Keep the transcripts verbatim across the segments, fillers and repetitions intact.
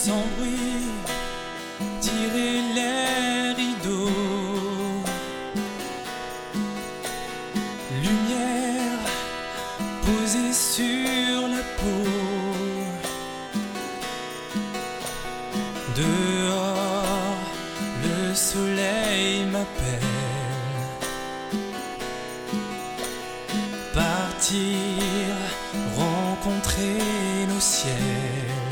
sans bruit, tirer les rideaux, lumière posée sur la peau. Dehors, le soleil m'appelle. Partir, rencontrer nos ciels.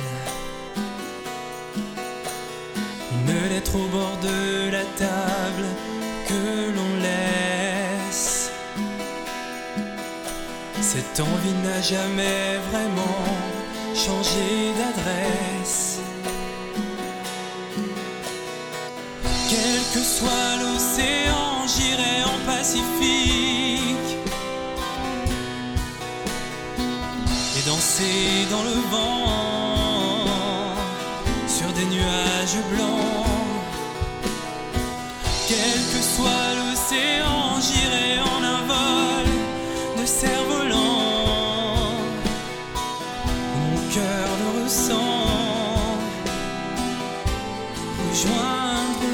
Une lettre au bord de la table que l'on laisse. Cette envie n'a jamais vraiment changé d'adresse. Quel que soit l'océan, j'irai en Pacifique et danser dans le vent sur des nuages blancs. Quel que soit l'océan, j'irai en un vol de cerf-volant. Mon cœur le ressent, rejoindre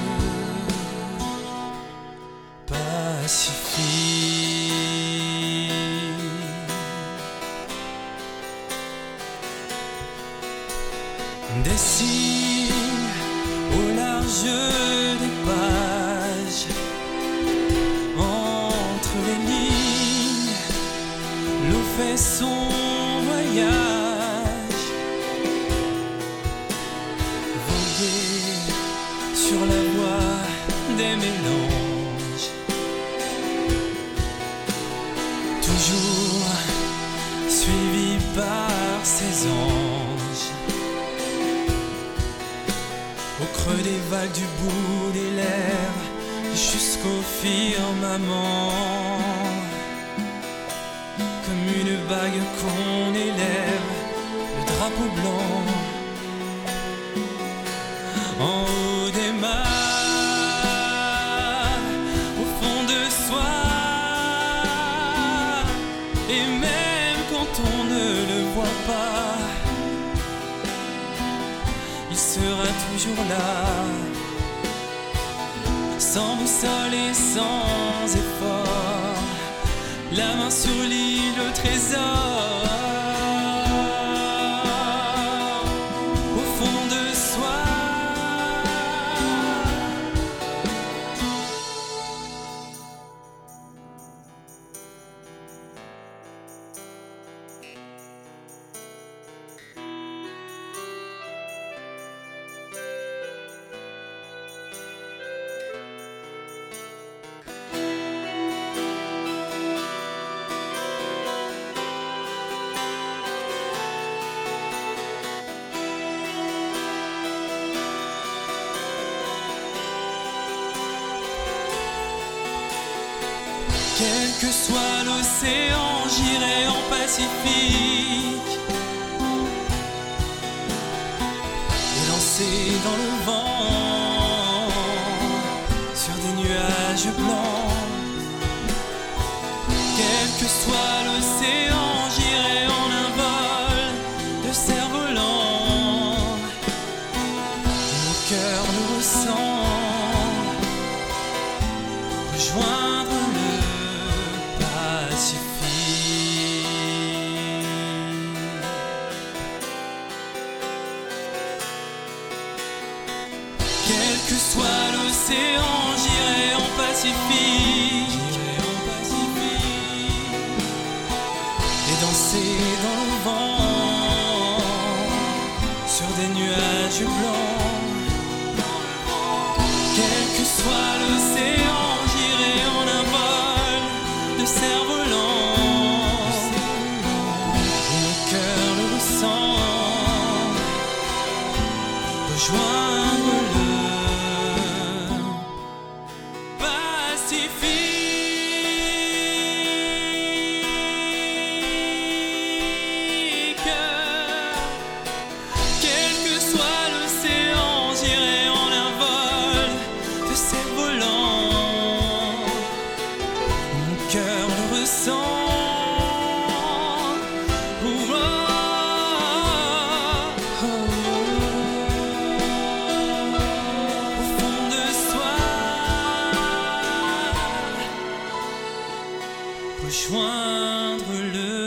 des signes au large des pages, entre les lignes, l'eau fait son voyage. Voguer sur la voie des mélanges, toujours suivi par ses anges. Au creux des vagues, du bout des lèvres, jusqu'au firmament, comme une bague qu'on élève, le drapeau blanc, en haut des mers, au fond de soi. Et même quand on ne le voit pas, il sera toujours là, sans boussole et sans effort, la main sur l'île au trésor, au fond de soi. Quel que soit l'océan, j'irai en Pacifique et danser dans le vent sur des nuages blancs. Quel que soit l'océan, j'irai en un vol de cerf-volant. Mon cœur le ressent, rejoindre quel que soit l'océan, j'irai en Pacifique, j'irai en Pacifique et danser dans le vent sur des nuages blancs. Quel que soit l'océan, j'irai en un vol de cerf-volant. Mon cœur le ressent, rejoindre le quel que soit l'océan, j'irai en un vol de cerf-volant. Mon cœur le ressent. Oh, oh, oh, oh. rejoindre le